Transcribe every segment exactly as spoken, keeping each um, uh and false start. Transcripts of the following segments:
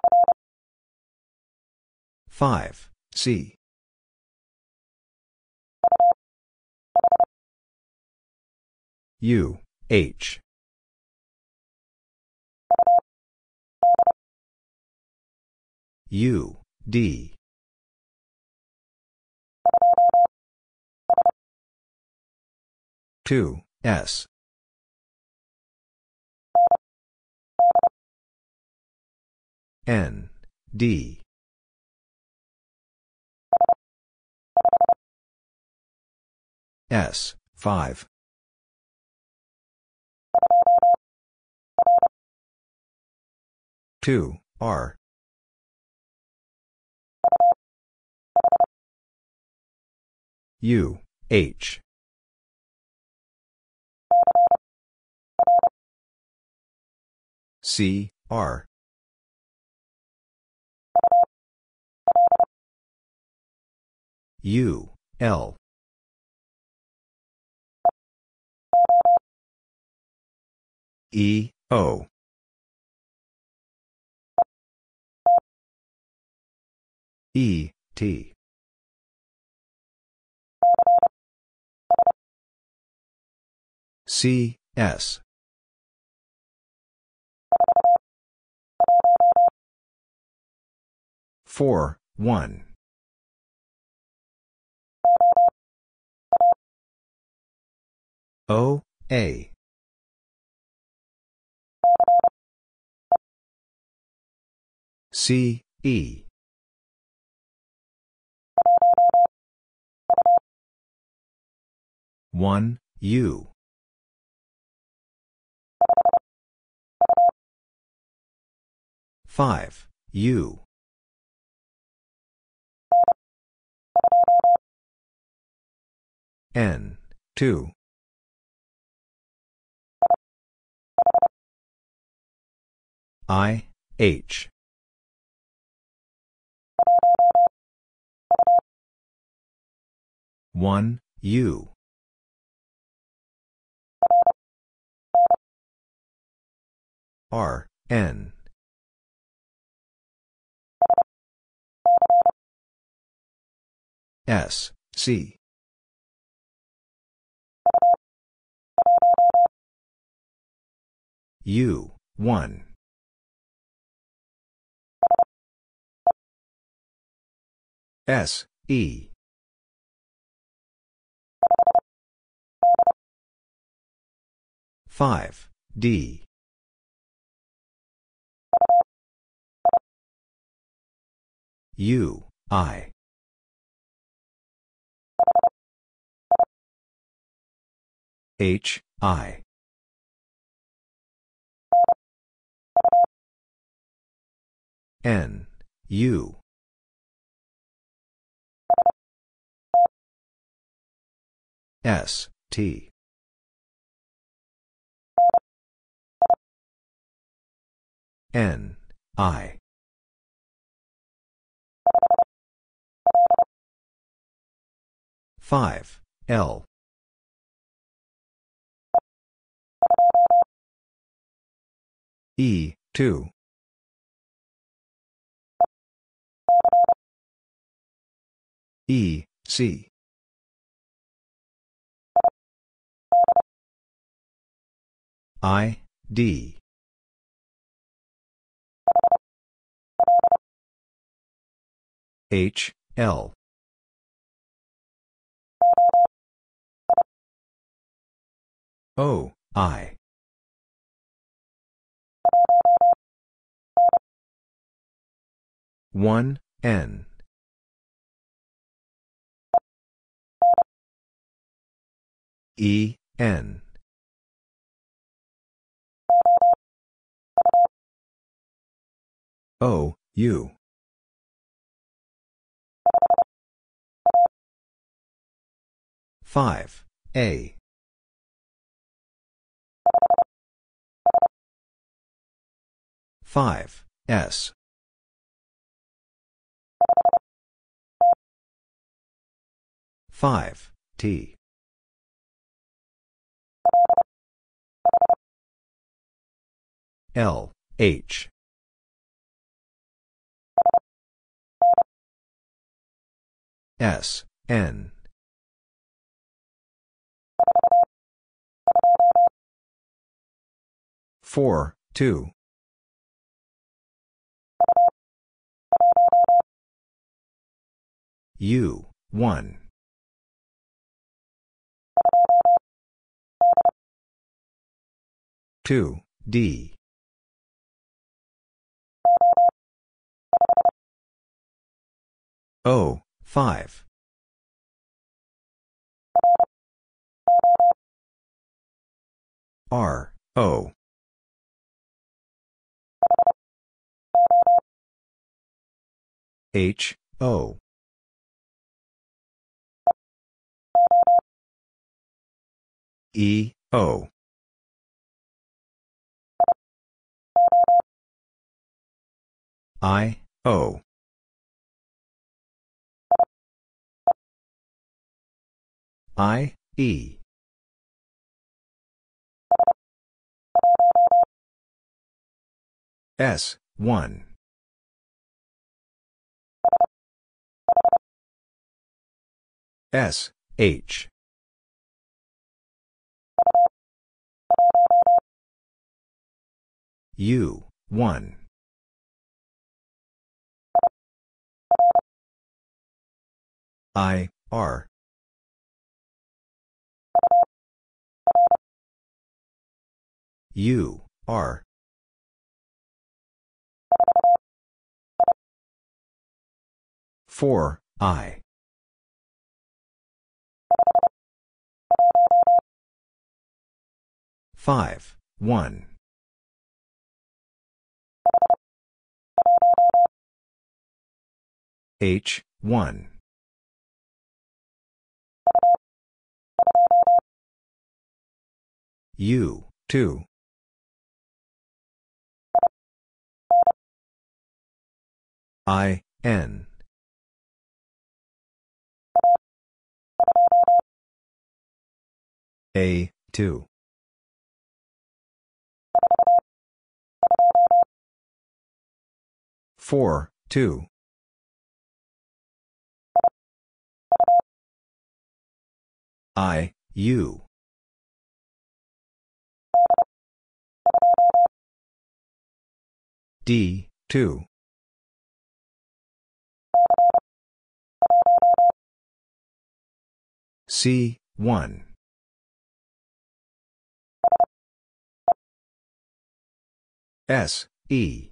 five, C. U, H. U, D. two, S. N, D. S, five. two, R. U, H. C, R. U, L. E, O. E, T. C, S. four, one. O, A. C, E. one, U. five, U. N, two. I, H. one, U. R, N. S, C. U, one. S, E. five, D. U, I. H, I. N, U. S, T. N, I. five, L. E, two. E, C. I, D. H, L. O, I. one, N. E, N. O, U. five, A. five, S. five, T. L, H. S, N. four, two. U, one. two, D. O, five. R, O. H, O. E, O. I, O. I, E. S, one. S, H. U, one. I, R. U, R. four, I. five, one. H, one. U, two. I, N. A, two. four, two. I, U. D, two. C, one. S, E.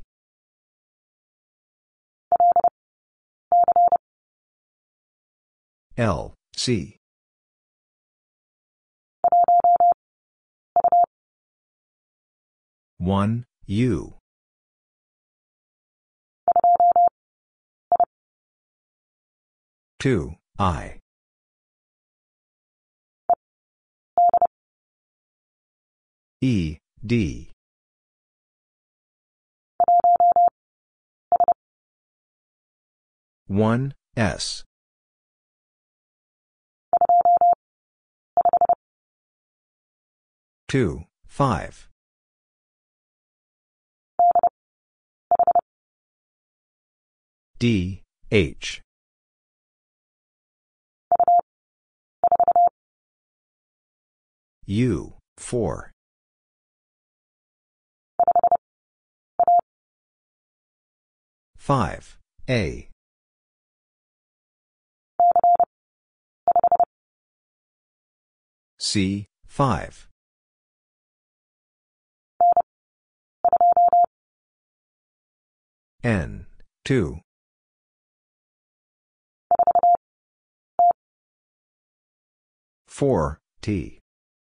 L, C. one, U. two, I. E, D. one, S. two, five. D, H. U, four. five, A. C, five. N, two. four, T.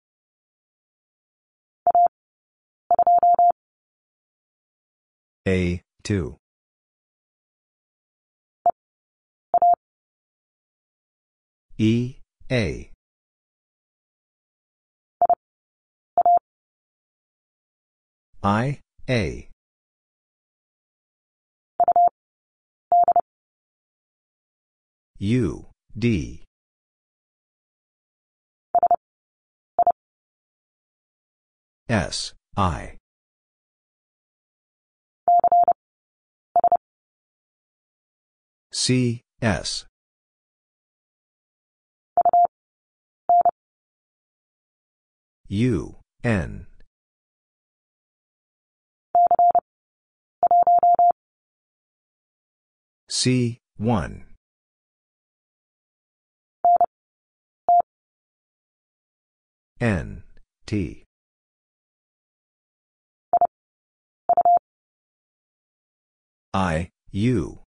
A, two. E, A. I, A. U, D. S, I. C, S. U, N. C, one. N, T. I, U.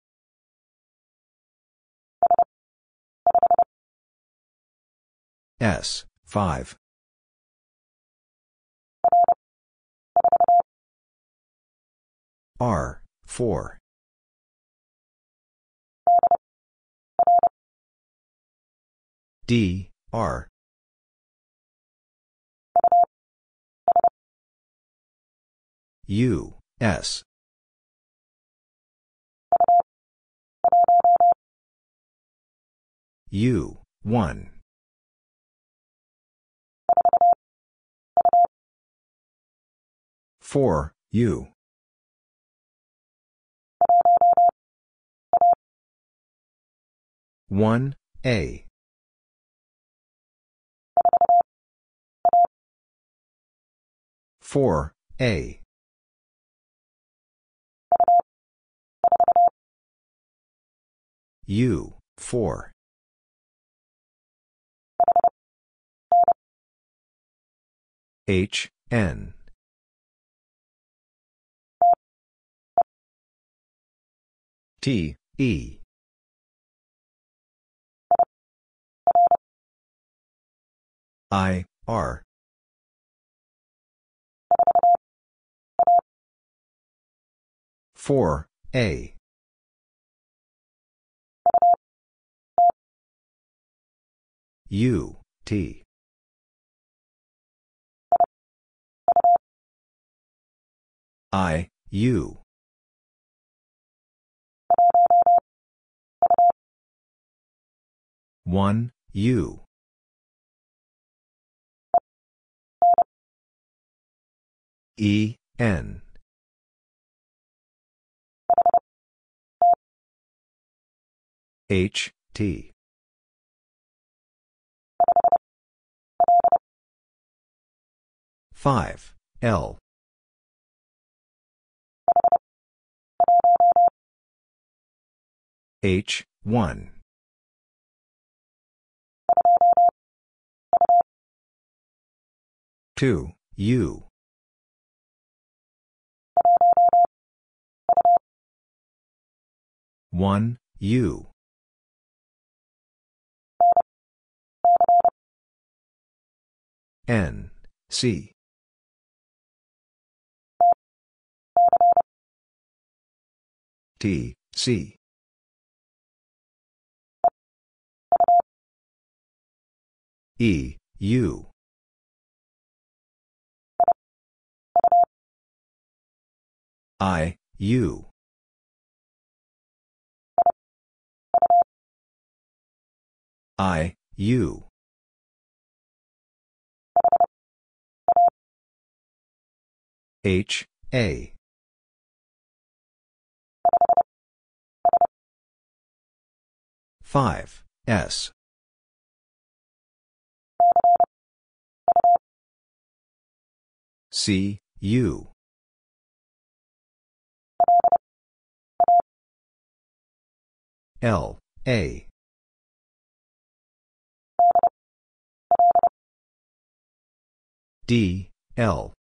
S, five. R, four. D, R. U, S. U, one. four, U. one, A. four, A. U, four. H, N. T, E. I, R. four, A. U, T. I, U. one, U. E, N. H, T. five, L. H, one. two, U. one, U. N, C. T, C. E, U. I, U. I, U. H, A. five, S. C, U. L, A. D, L.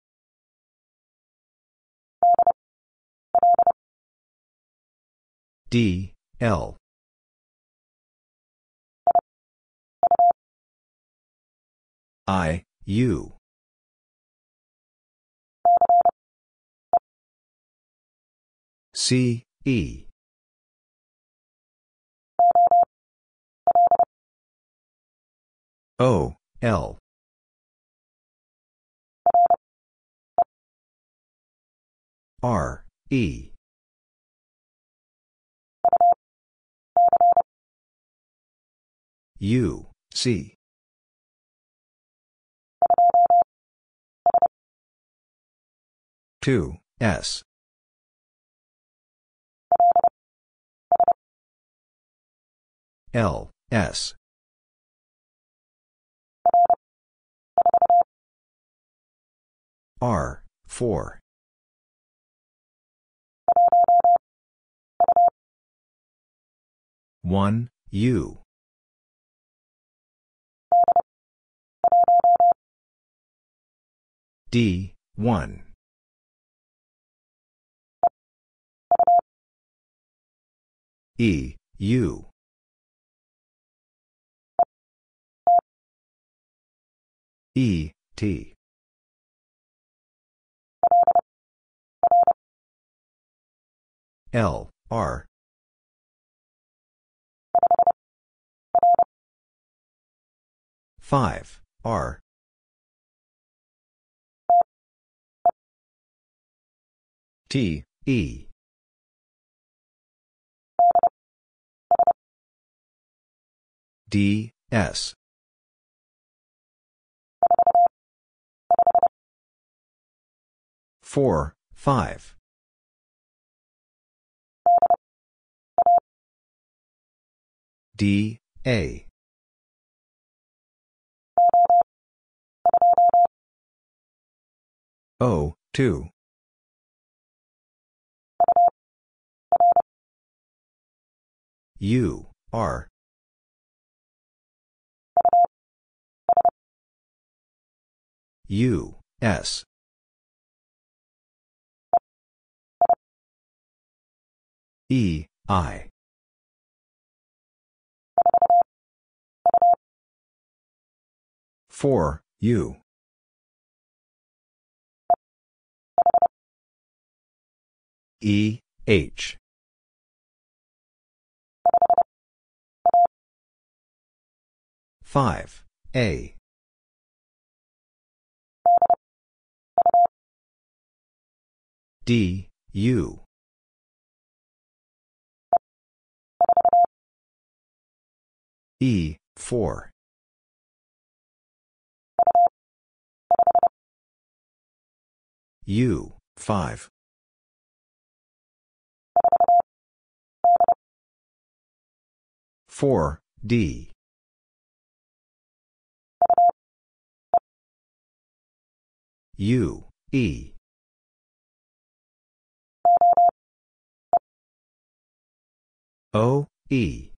D, L. I, U. C, E. O, L. R, E. U, C. two, S. L, S. R, four. one, U. D, one. E, U. E, T. L, R. five, R. T, E. D, S. four, five. D, A. O, two. U, R. U, S. E, I. four, U. E, H. five, A. D, U. E, four. U, five. four, D. U, E. O, E.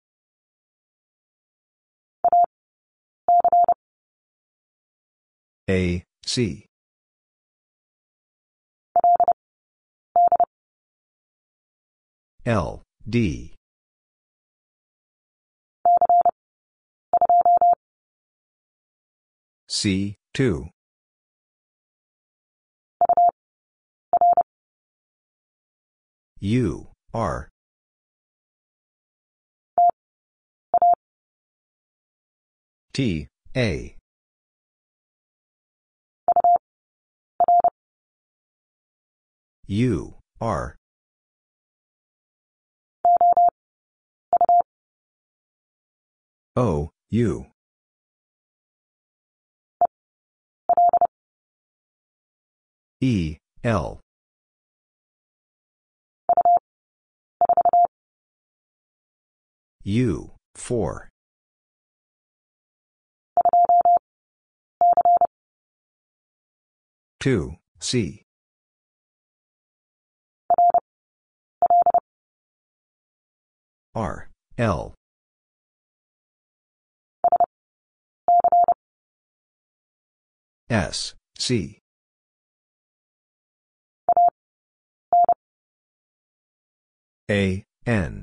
A, C. L, D. C, two. U, R. T, A. U, R. O, U. E, L. U, four. two, C. R, L. S, C. A, N.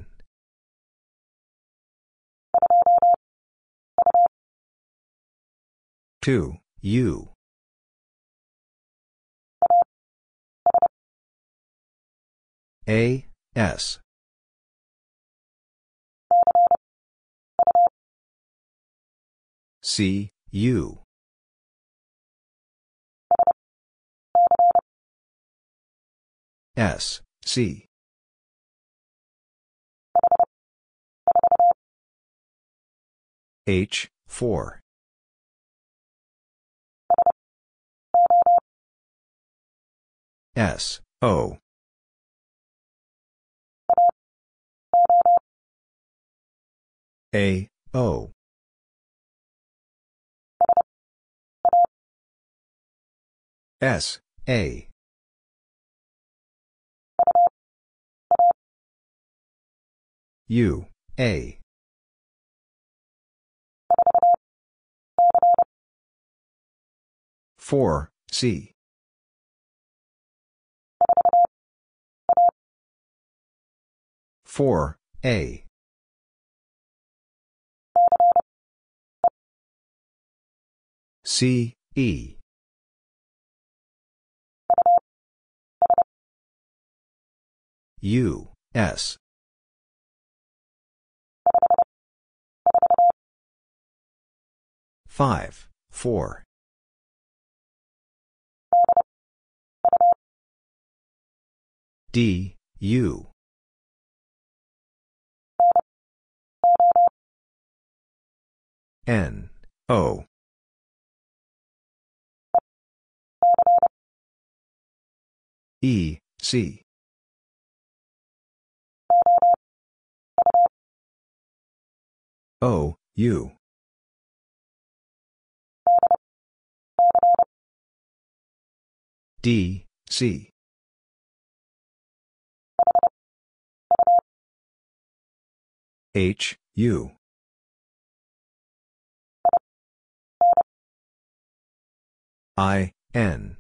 two, U. A, S. C, U. S, C. H, four. S, O. A, O. S, A. U, A. four, C. four, A. C, E. U, S. five, four. D, U. N, O. E, C. O, U. D, C. H, U. I, N.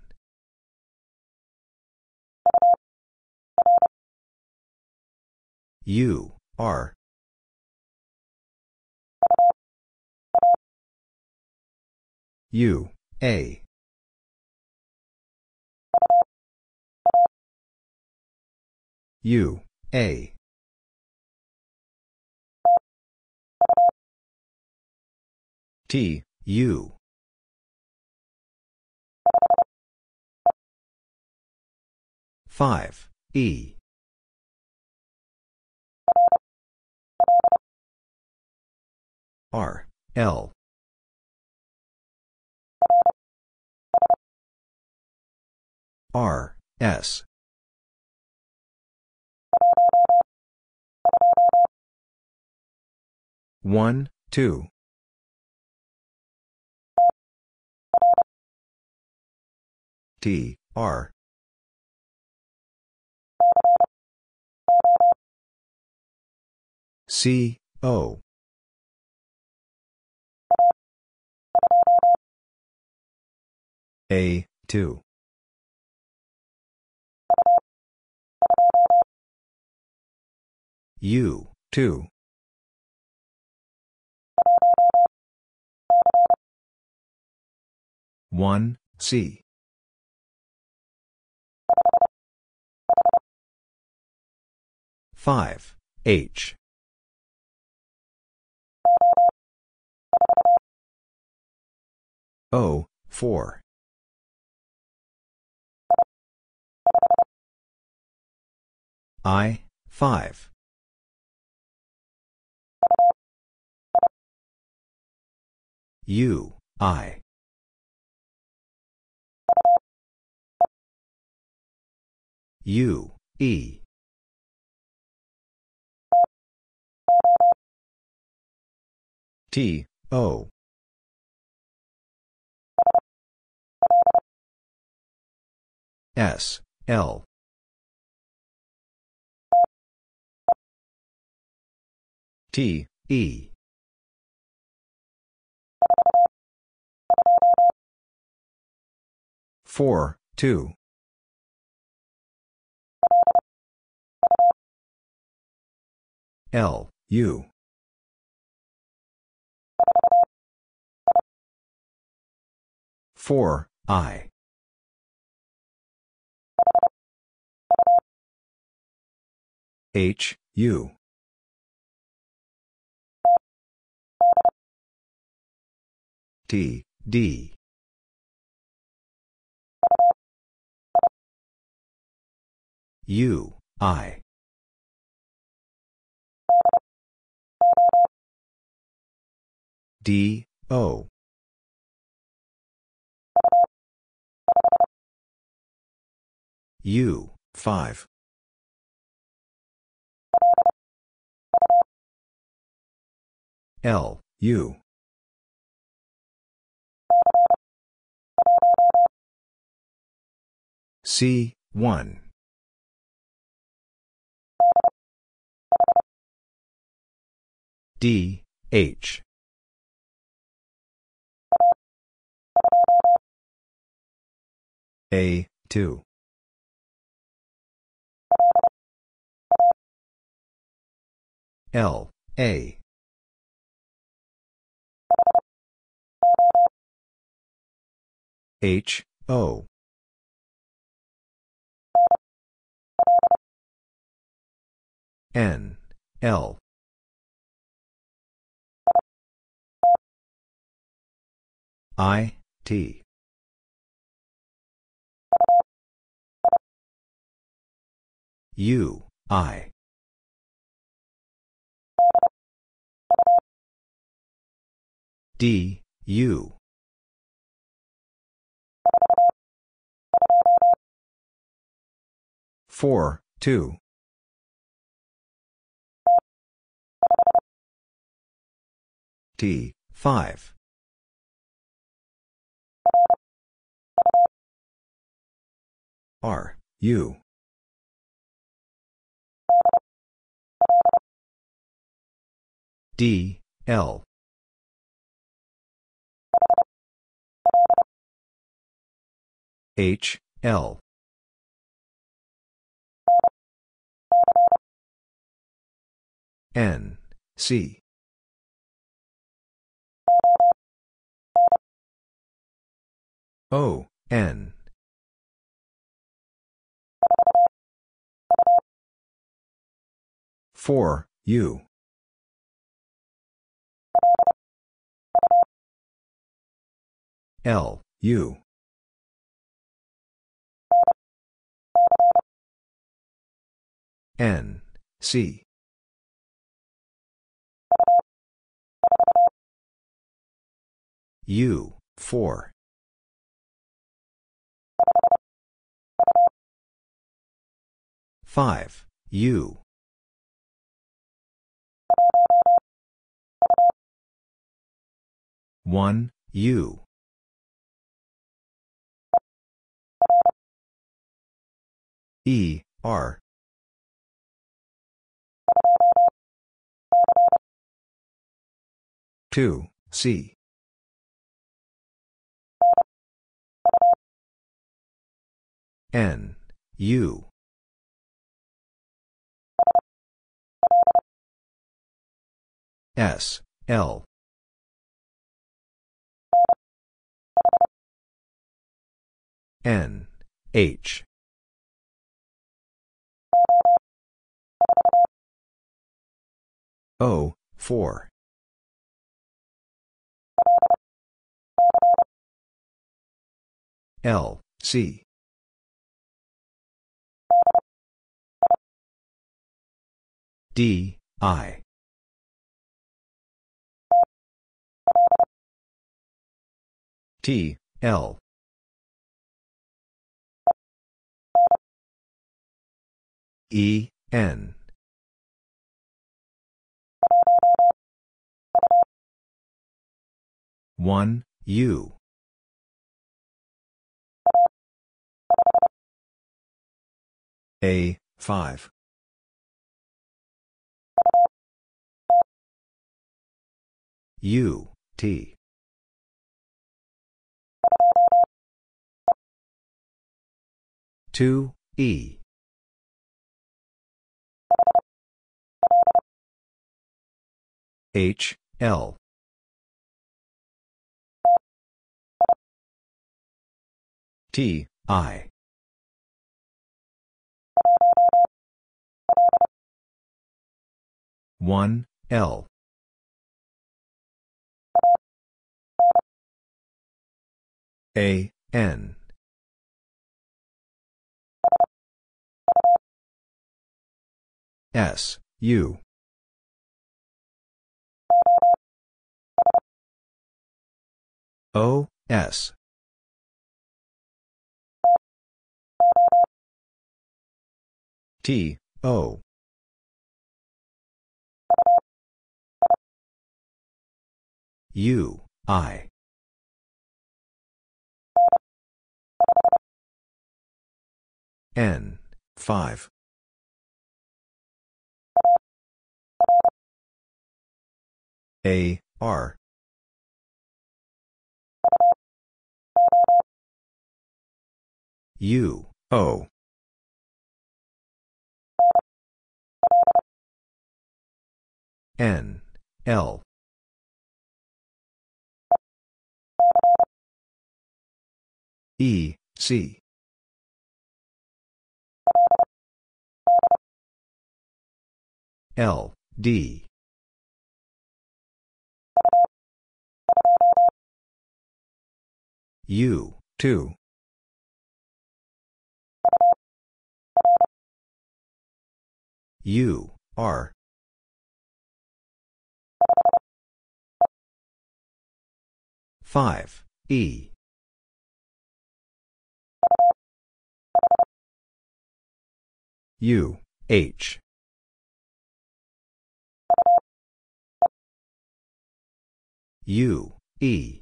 U, R. U, A. U, A. T, U. five, E. R, L. R, S. one, two. T, R. C, O. A, two. U, two. one, C. five, H. O, four. I, five. U, I. U, E. T, O. S, L. T, E. four, two. L, U. four, I. H, U. T, D. U, I. D, O. U, five. L, U. C, one. D, H. A, two. L, A. H, O. N, L. I, T. U, I. D, U. Four, two. T, five. R, U. D, L. H, L. N, C. O, N. Four, U. L, U. N, C. U, four. Five, U. One, U. E, R. Two, C. N, U. S, L. N, H. O, four. L, C. D, I. T, L. E, N. One, U. A, five. U, T. Two, E. H, L. T, I. One, L. A, N. S, U. O, S. T, O. U, I. N, five. A, R. U, O. N, L. E, C. L, D. U, two. U, R. five, E. U, H. U, E.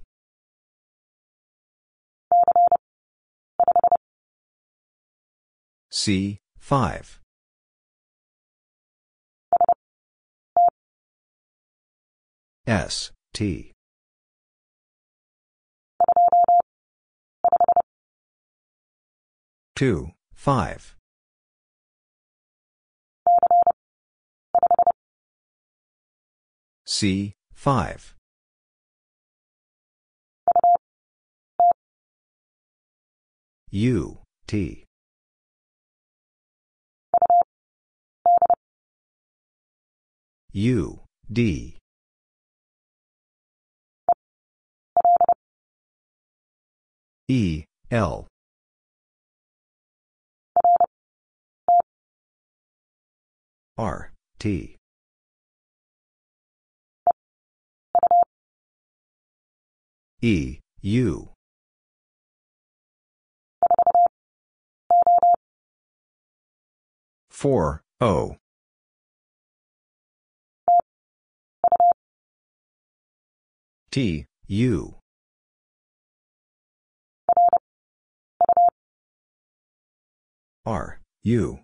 C, five. S, T. two, five. C, five. U, T. U, D. E, L. R, T. E, U. four, O. T, U. R, U.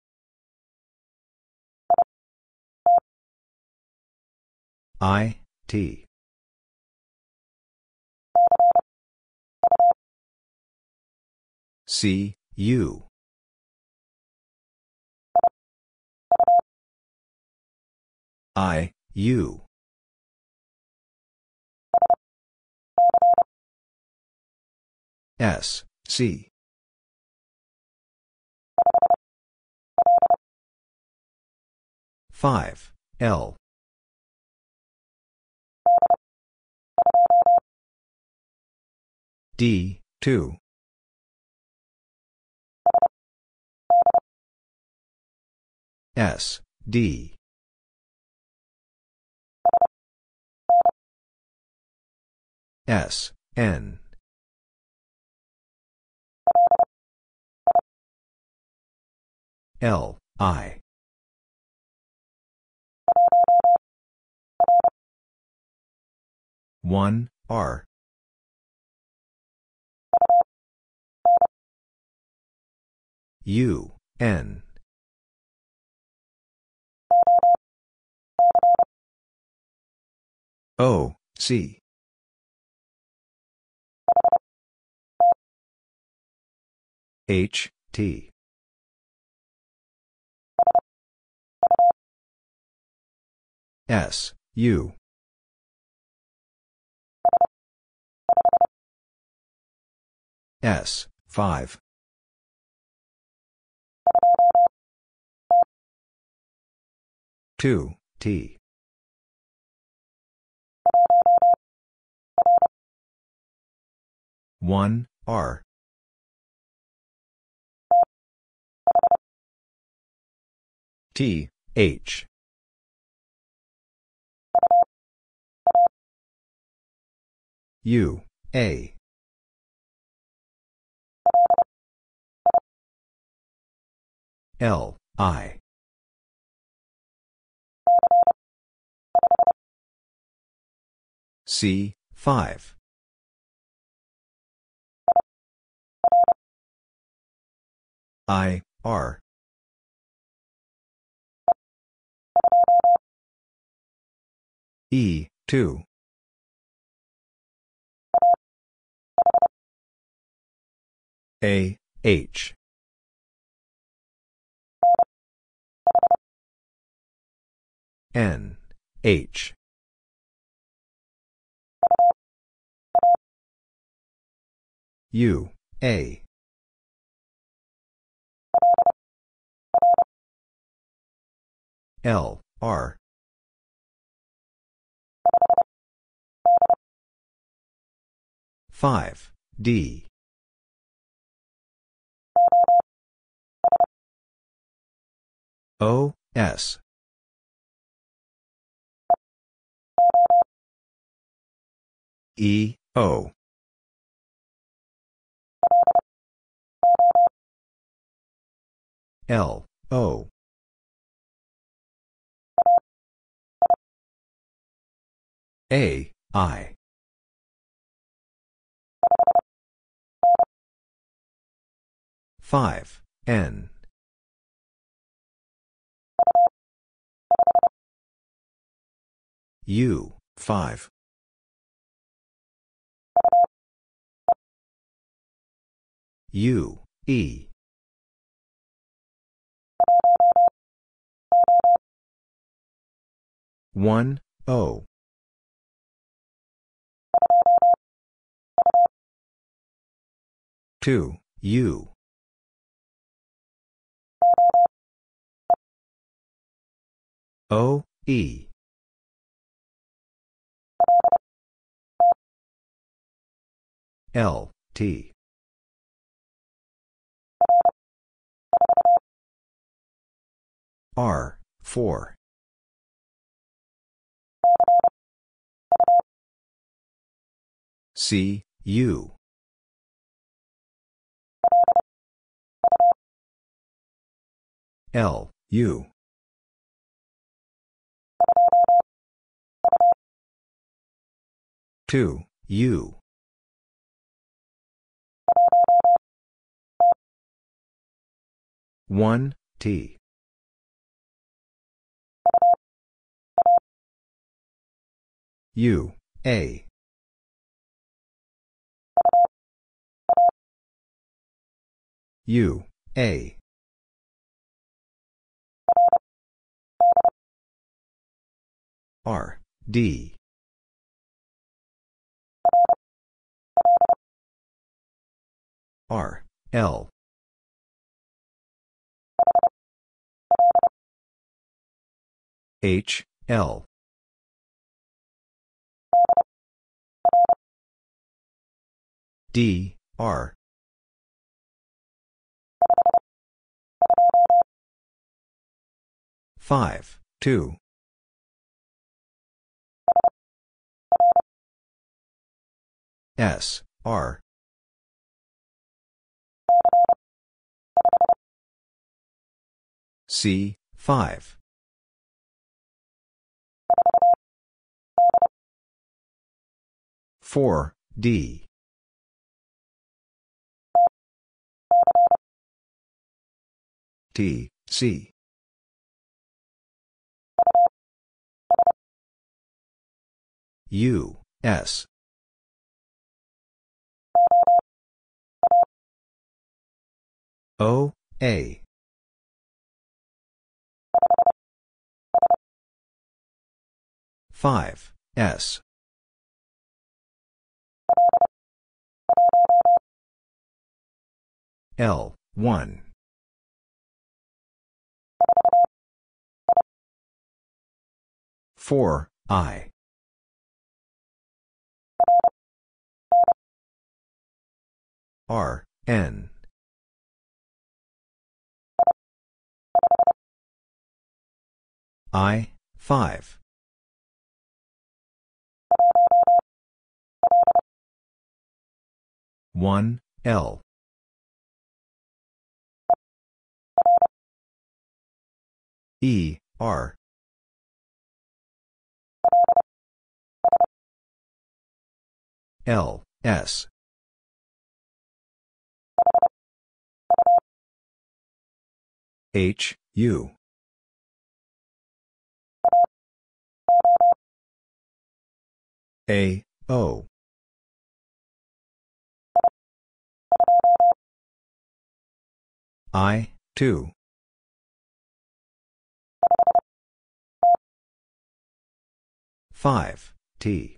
I, T. C, U. I, U. S, C. five, L. D, two. S, D. S, N. L, I. one, R. U, N. O, C. H, T. S, U. S, five. two, T. one, R. T, H. U, A. L, I. C, five. I, R. E, two. A, H. N, H. U, A. L, R. five, D. O, S. E, O. L, O. A, I. five, N. U, five. U, E. one, O. two, U. O, E. L, T. R, four. C, U. L, U. two, U. one, T. U, A. U, A. R, D. R, L. H, L. D, R. five, two. S, R. C, five. four, D. T, C. U, S. O, A. five, S. L, one. four, I. R, N. I, five. one, L. E, R. L, S. H, U. A, O. I, two. Five, T.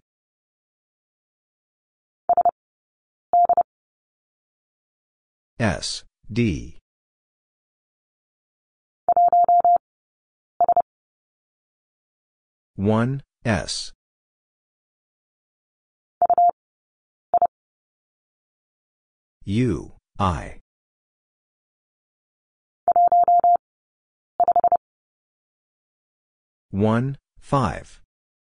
S, D. One, S. U, I. One, five.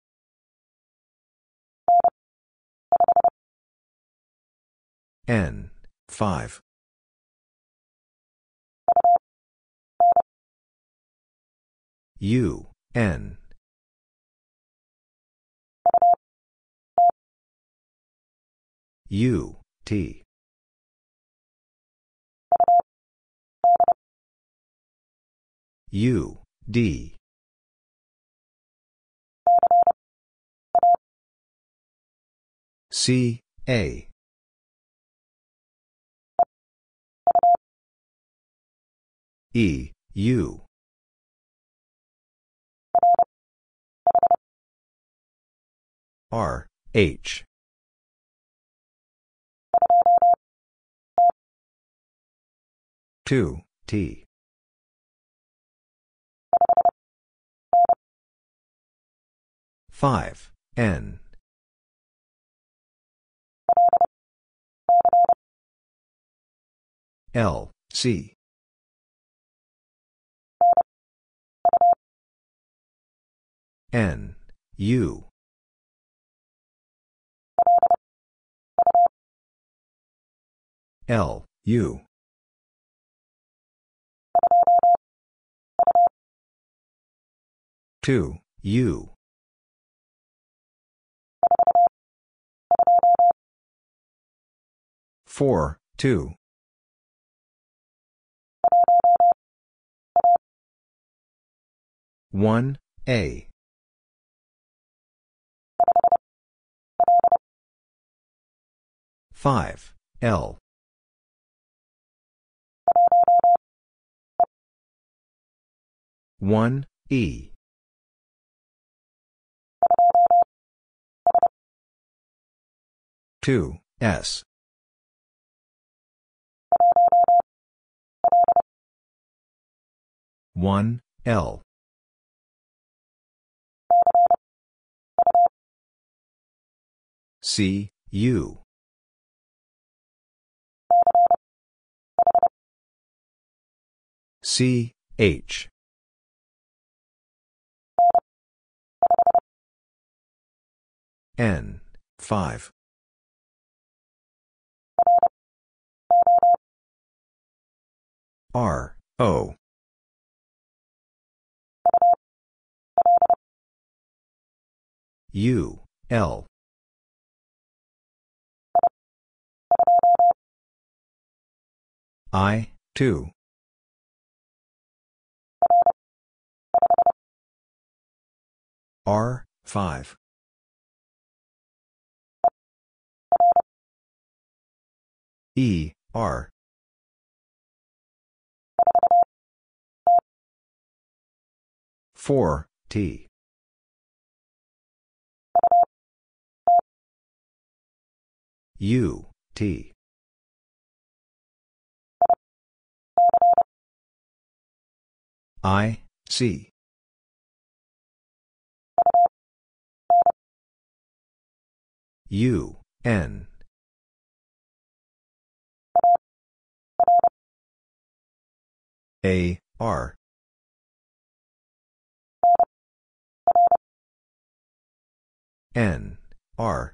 N, five. U, N. U, T. U, D. C, A. E, U. R, H. Two, T. Five, N. L, C. N, U. L, U. Two, U. Four, two. One, A. Five, L. One, E. Two, S. One, L. C, U. C, H. N, five. R, O. U, L. I, two. R, five. E, R. Four, T. U, T. I, C. U, N. A, R. N, R.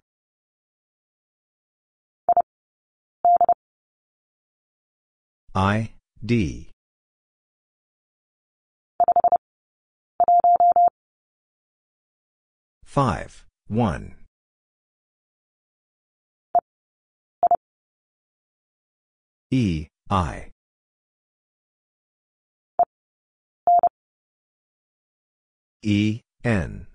I, D. Five, one. E, I. E, N.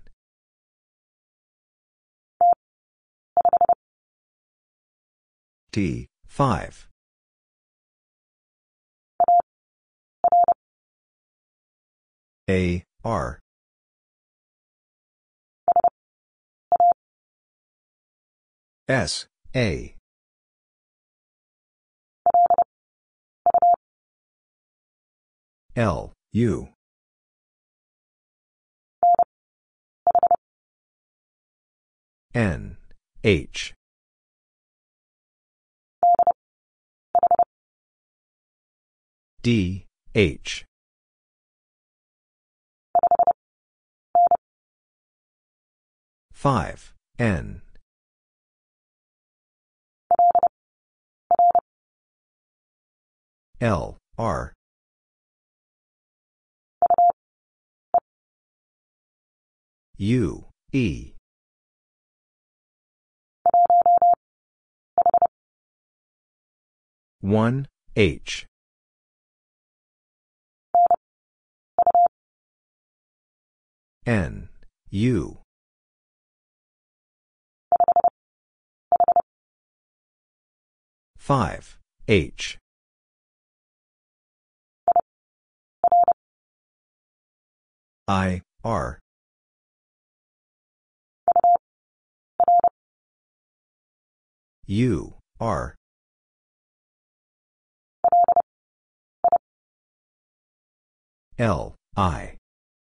T, five. A, R. S, A. L, U. N, H. D, H. five, N. L, R. U, E. one, H. N, U. five, H. I, R. U, R. L, I.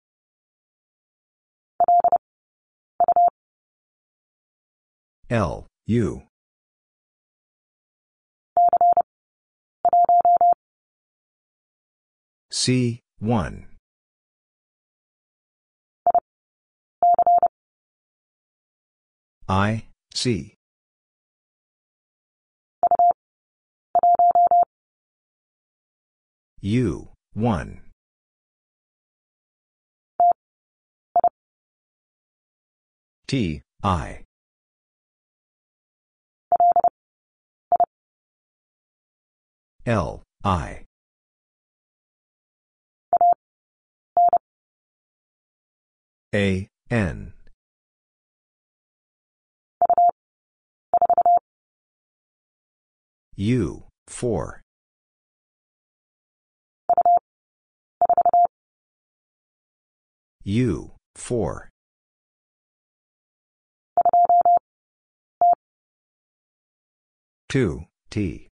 L, U. C, one. I, C. U, one. T, I. L, I. A, N. U, four. U, four. two, T.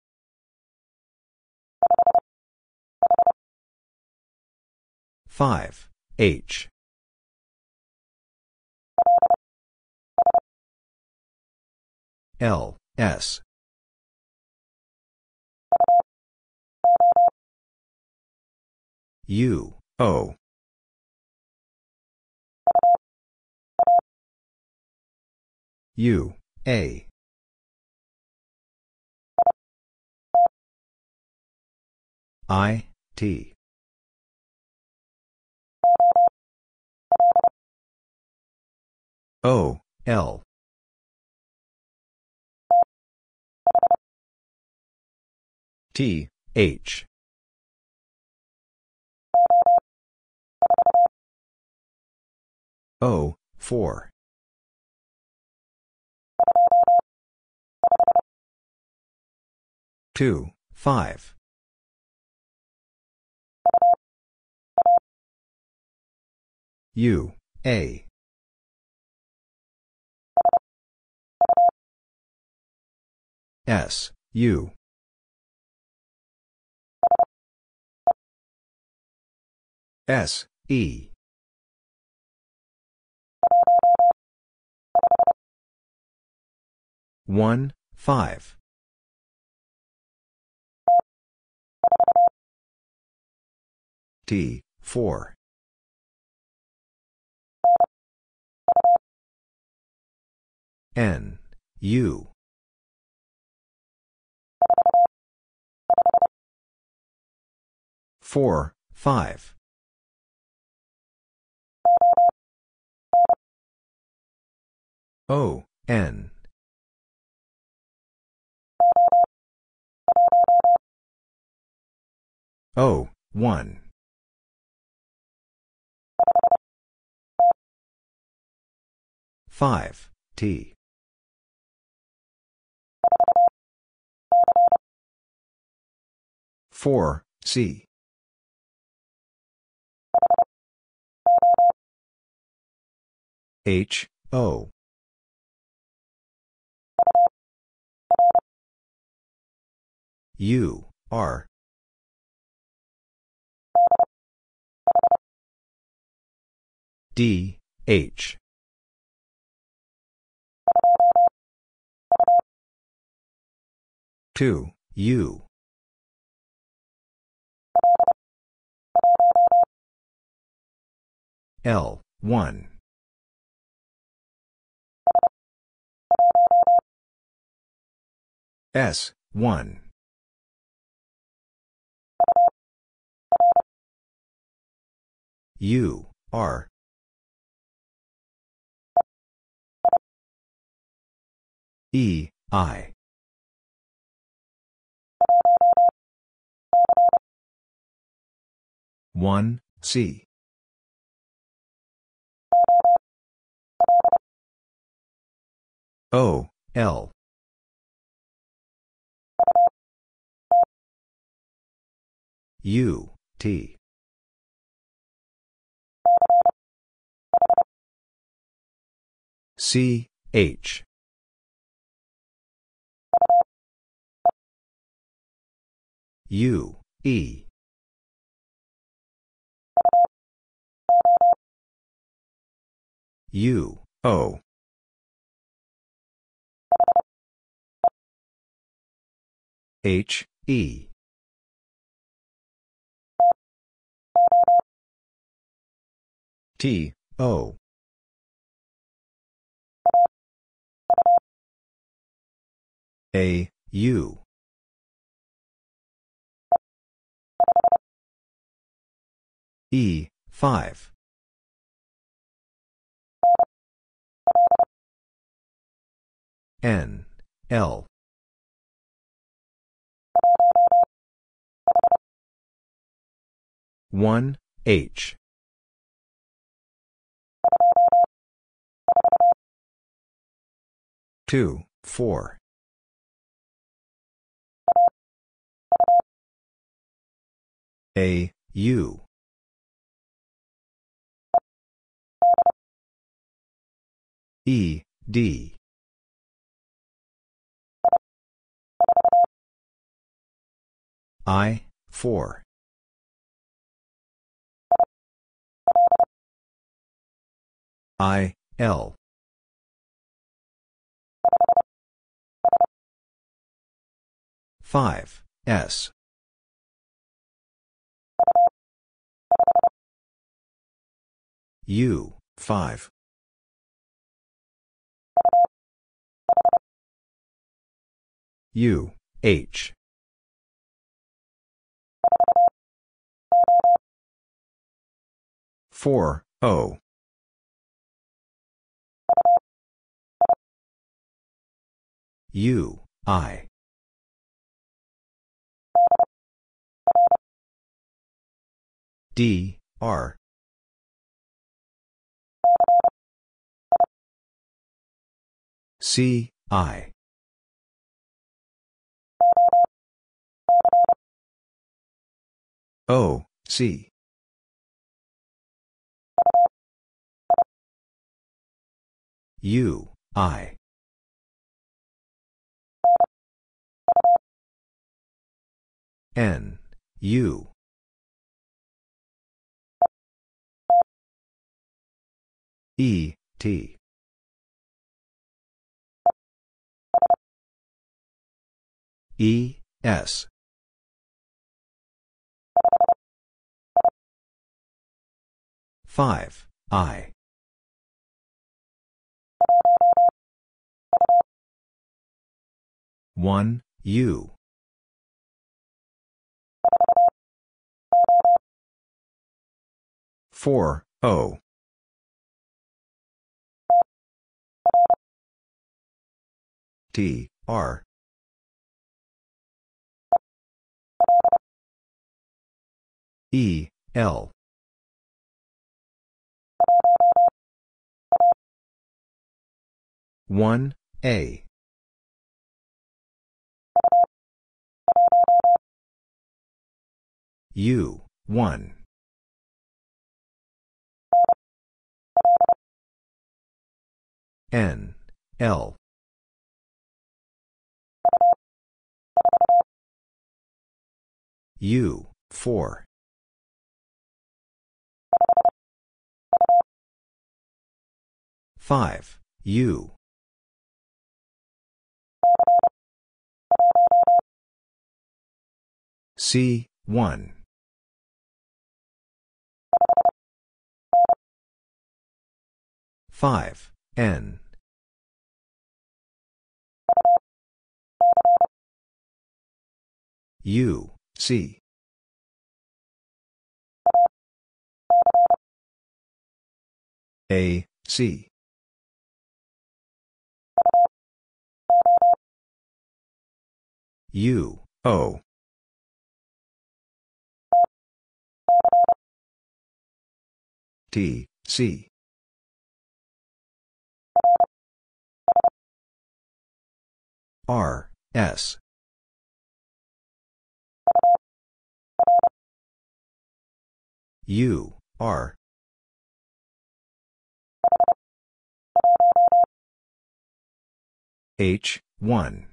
five, H. L, S. U, O. U, A. I, T. O, L. T, H. O, four. two, five. U, A. S, U. S, E. one, five. T, four. N, U. four, five. O, N. O, one. five, T. four, C. H, O. U, R. D, H. two, U. L, one. S, one. U, R. E, I. one, C. O, L. U, T. C, H. U, E. U, O. H, E. T, O. A, U. E, five. N, L. one, H. two, four. A, U. E, D. I, four. I, L. five, S. U, five. U, H. four, O. U, I. D, R. C, I. O, C. U, I. N, U. E, T. E, S. five, I. one, U. four, O. T, R. E, L. one, A. U, one. N, L. U, four. five, U. C, one. five, N. U, C. A, C. U, O. T, C. R, S. U, R. H, one.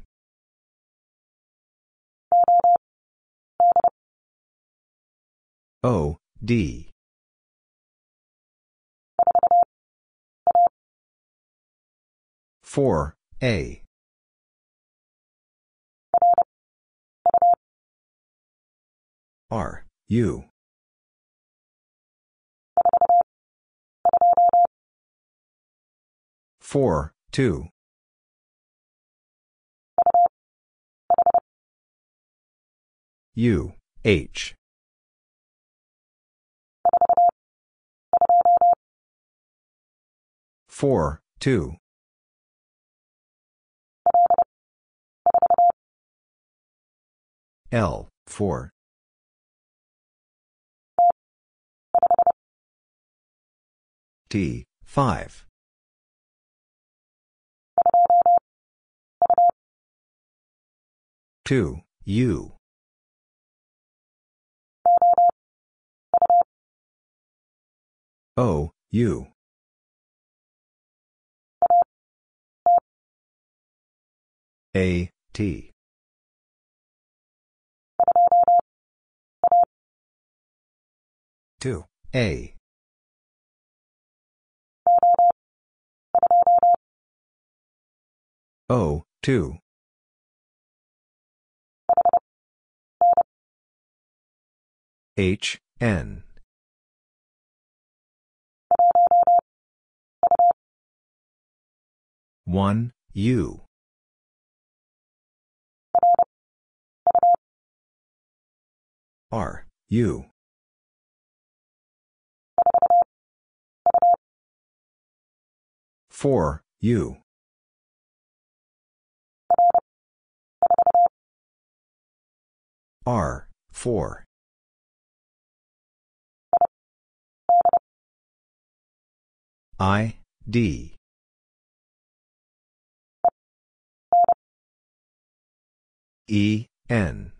O, D. four, A. R, U. four, two. U, H. four, two. L, four. T, five. two, U. O, U. A, T. two, A. O, two. H, N. one, U. R, U. four, U. R, four. I, D. E, N.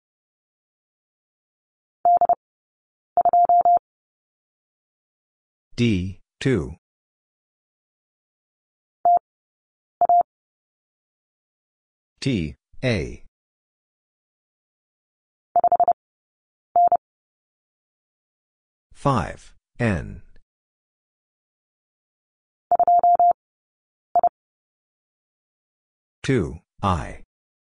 D, two. T, A. five, N. two, I.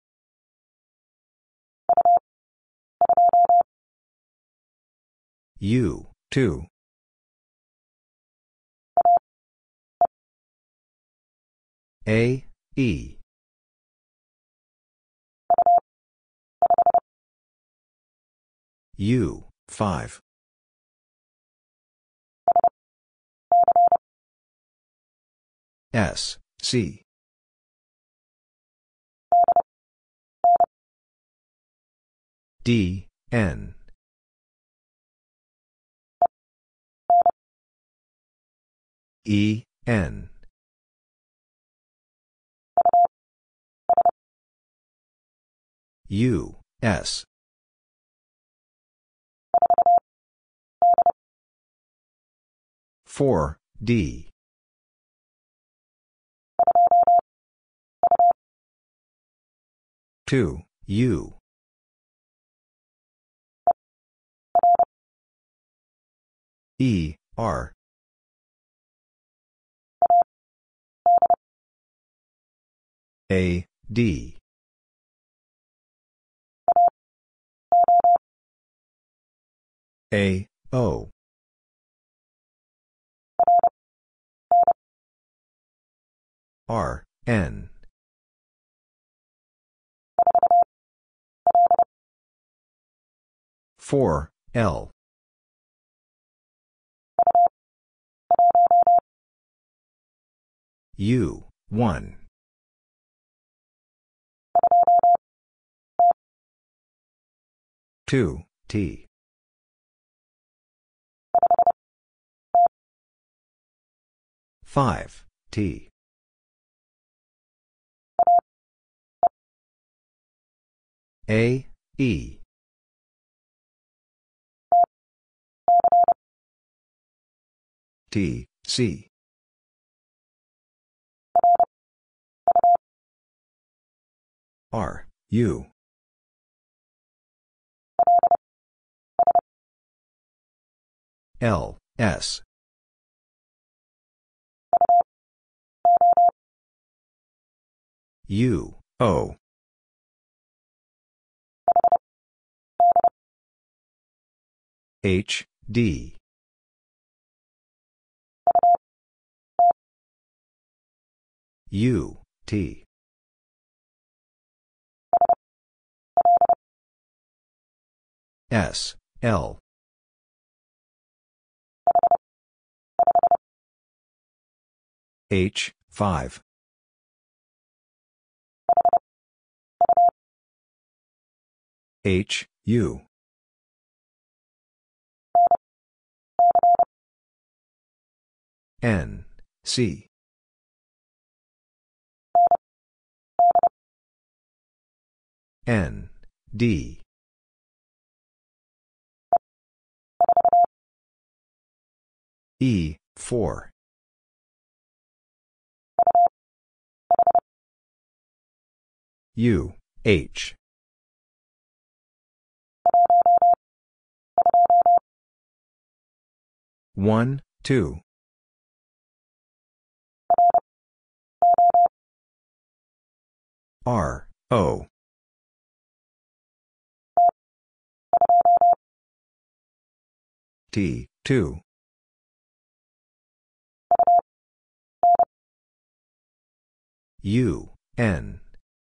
U, two. A, E. U, five. S, C. D, N. E, N. U, S. four, D. two, U. E, R. A, D. A, O. R, N. four, L. U, one. two, T. five, T. A, E. T, C. R, U. L, S. U, O. H, D. U, T. S, L. H, five. H, U. N, C. N, D. E, four. U, H. one, two. R, O. T, two. U, N.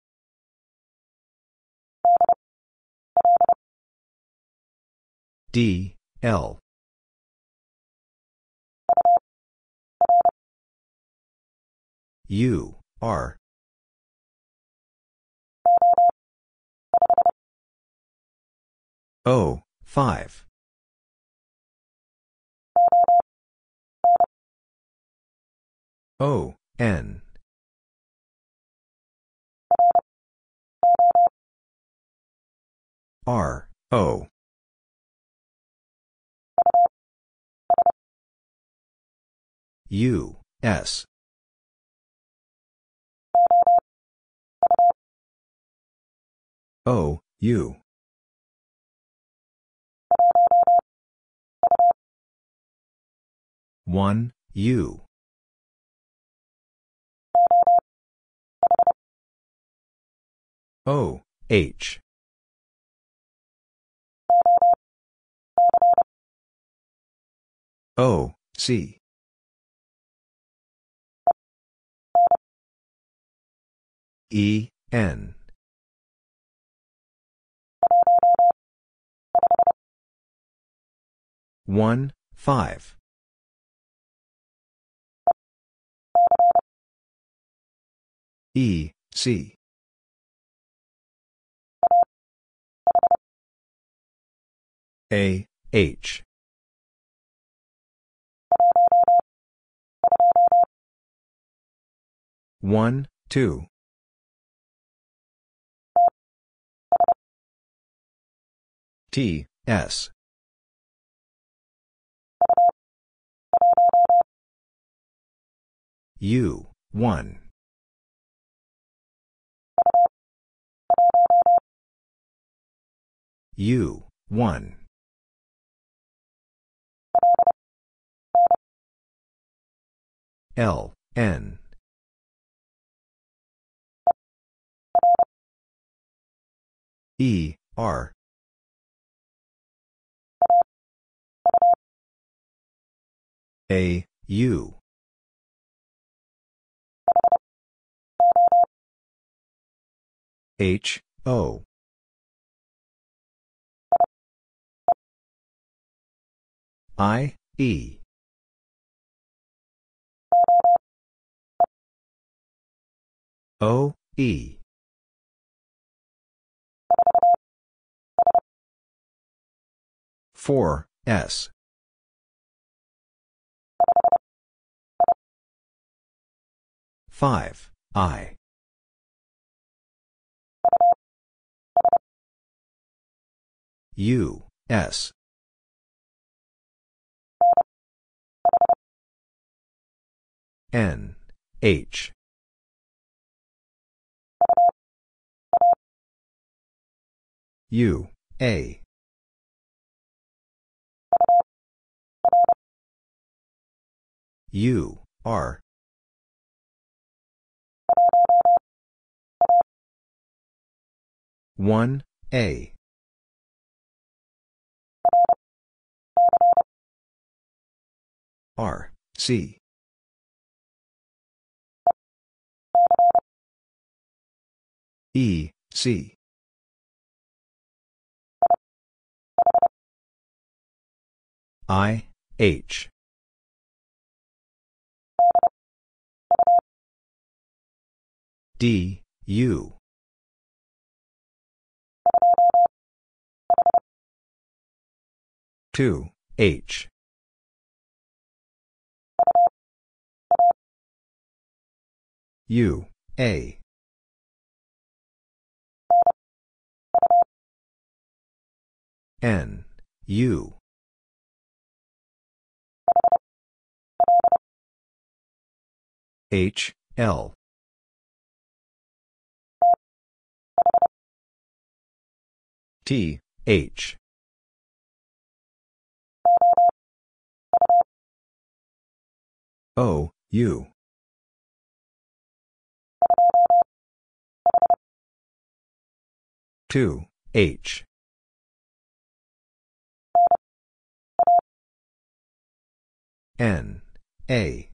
D, L. U, R. O, five. O, N. R, O. U, S. O, U. one, U. O, H. O, C. E, N. one, five. E, C. A, H. one, two. T, S. U, one. U, one. L, N. E, R. A, U. H, O. I, E. O, E. four, S. five, I. U, S. N, H. U, A. U, R. one, A. R, C. E, C. I, H. D, U. two, H. U, A. N, U. H, L. T, H. O, U. two, H. N, A.